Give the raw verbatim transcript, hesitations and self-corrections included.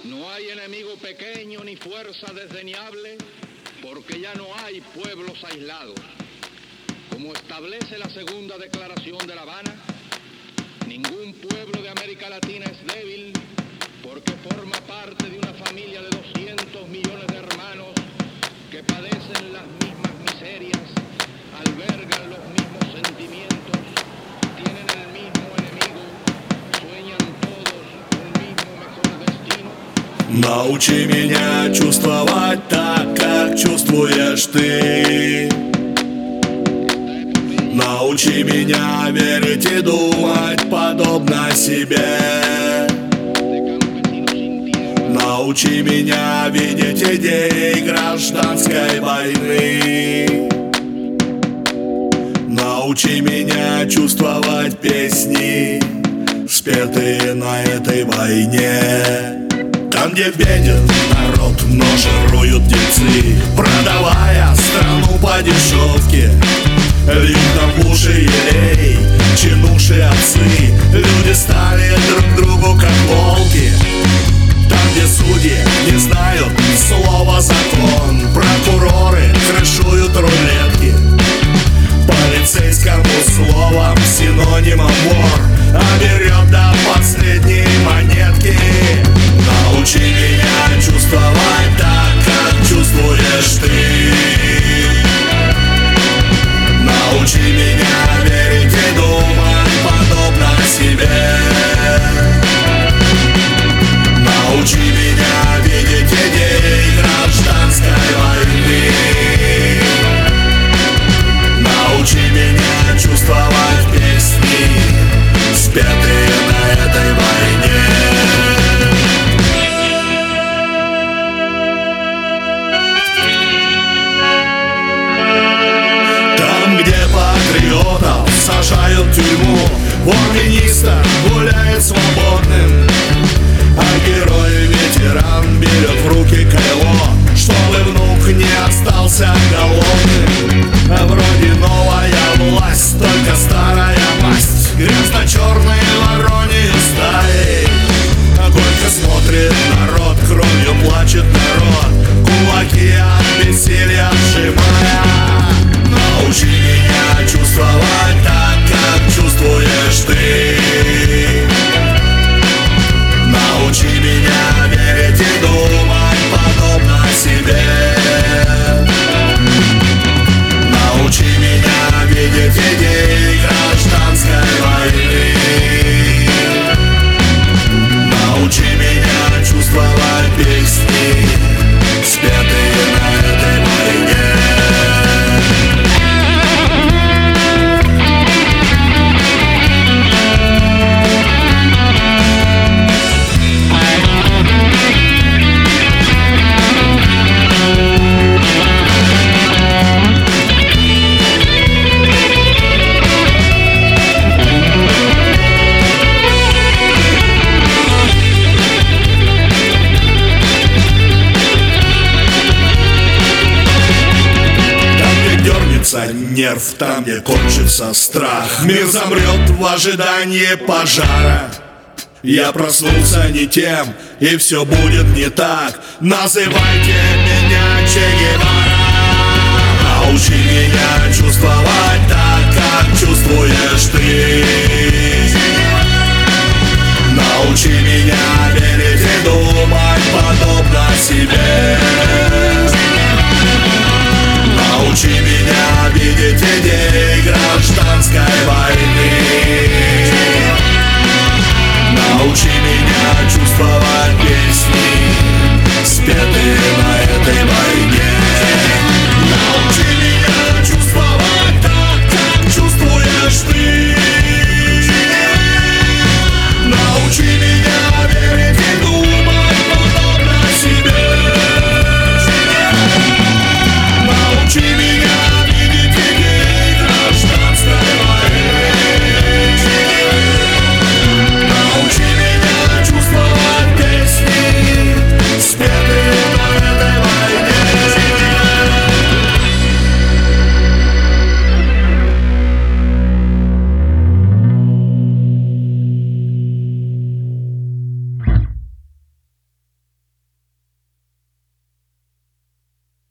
No hay enemigo pequeño ni fuerza desdeñable, porque ya no hay pueblos aislados. Como establece la segunda declaración de La Habana, ningún pueblo de América Latina es débil, porque forma parte de una familia de doscientos millones de hermanos que padecen las mismas miserias, albergan los mismos sentimientos, tienen el mismo enemigo, sueñan todos un mismo mejor destino. Научи меня чувствовать так, как чувствуешь ты. Научи меня верить и думать подобно себе. Научи меня видеть идеи гражданской войны. Научи меня чувствовать песни, спетые на этой войне. Там, где беден народ, но жируют дельцы, продавая страну по дешевке. Льют нам в уши елей, чинуши отцы. Люди стали друг другу как волки. Там, где судьи не знают слова закон, прокуроры крышуют рулетки. Полицейскому словом синонимом вор, а берет до последней монетки. Научи меня чувствовать так, как чувствуешь ты. Научи меня верить и думать подобно себе. Научи меня видеть идеи гражданской войны. Научи меня чувствовать песни, спетые на этой войне. Там, где патриотов сажают в тюрьму, вор-министр гуляет свободным, а герой-ветеран берет в руки кайло, чтобы внук не остался голодным. Вроде новая власть, только старая масть, грязно-черные вороньи стаи. Горько смотрит народ, кровью плачет народ, кулаки от бессилия сжимая. Научи меня чувствовать так, как чувствуешь ты. Научи меня верить и думать подобно себе. Научи меня видеть идеи гражданской войны. Научи меня чувствовать песни, спетые на этой войне. Нерв там, где кончится страх, мир замрет в ожидании пожара. Я проснулся не тем, и все будет не так. Называйте меня Че Гевара. Научи меня чувствовать так, как чувствуешь ты. Научи меня